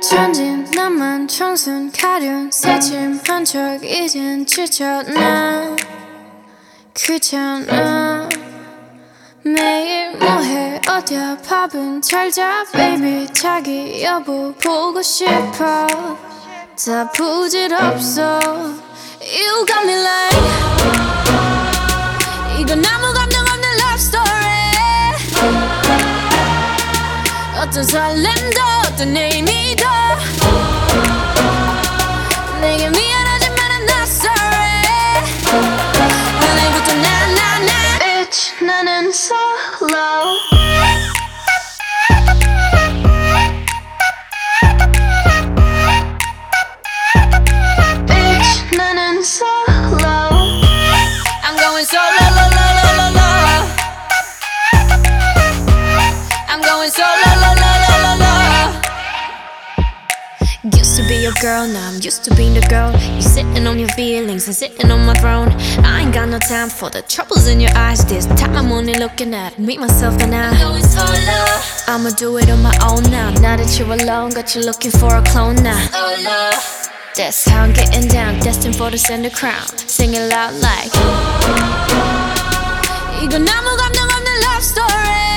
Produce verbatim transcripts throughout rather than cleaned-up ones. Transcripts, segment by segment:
천진 나만 청순 가련 새침한 척 이젠 지쳤나 귀찮아 매일 뭐해 어디야 밥은 잘자 baby 자기 여보 보고 싶어 다 부질없어 You got me like 이건 아무 감정 없는 love story 어떤 설렘도 어떤 의미도 내게 미안하지만 I'm not sorry 오늘부터 나 나 나 Bitch 나는 solo Bitch 나는 solo I'm going solo lo lo lo lo lo I'm going solo lo lo lo lo lo Used to be your girl, now I'm used to being the girl. You sitting on your feelings and sitting on my throne. I ain't got no time for the troubles in your eyes. This time I'm only looking at me, myself and I. I'ma do it on my own now. Now that you're alone, got you looking for a clone now. That's how I'm getting down, destined for the center crown. Sing it loud like 이건 아무 감정 없는 love story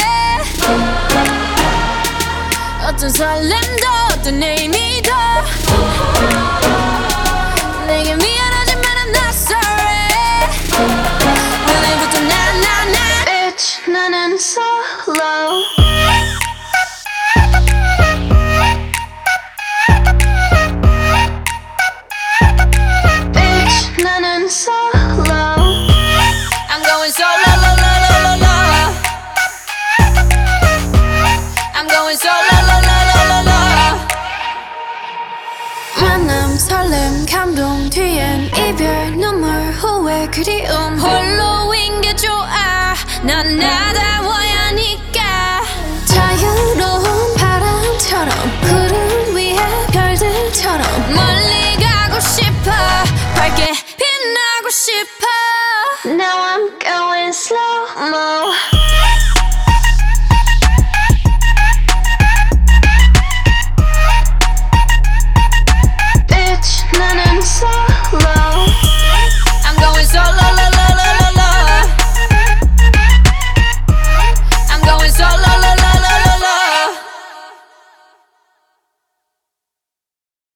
어떤 설렘도 어떤 의미도 내게 미안하지만 I'm not sorry 오늘부터 나 나 나 Bitch 나는 solo Bitch 나는 solo I'm going solo lo lo lo lo lo I'm going solo lo lo lo lo lo 만남 설렘 감동 뒤엔 이별 눈물 후회 그리움 홀로인 게 좋아 난 나다워야 하니까 자유로운 바람처럼 구름 위에 별들처럼 멀리 가고 싶어 밝게 빛나고 싶어 Now I'm going slow-mo